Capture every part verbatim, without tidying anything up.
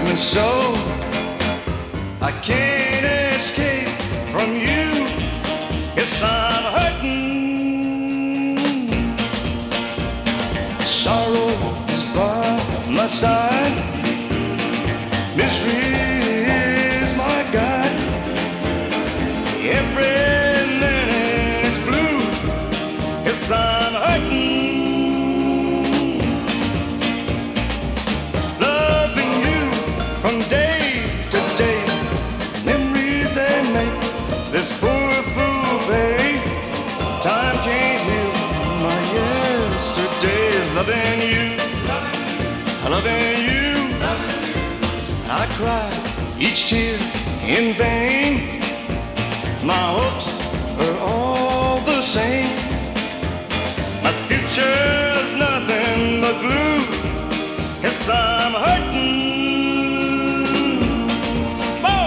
me so. I can't escape from you. Yes, I'm hurting. Sorrow is by my side. Misery is my guide. Every minute's blue. Yes, I'm hurting. Loving you from day to day. Memories they make this poor fool pay. Time can't heal my yesterdays. Loving you, loving you. I cry each tear in vain. My hopes are all the same. My future's nothing but blue. Yes, I'm hurting. Oh!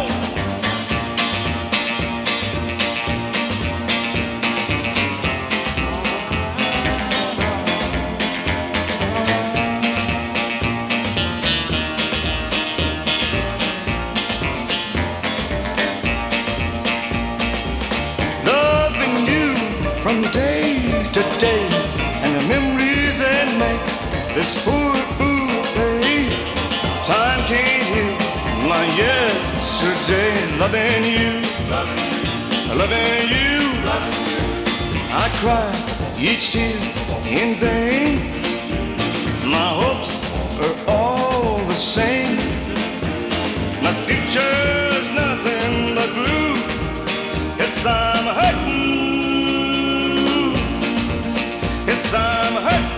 Loving you from day to day, and the memories that make this poor fool pay. Time can't heal my yesterday. Loving you, loving you. I cry each tear in vain. My hopes are all the same. My future's nothing but blue. Yes, I'm hurting. Yes, I'm hurting.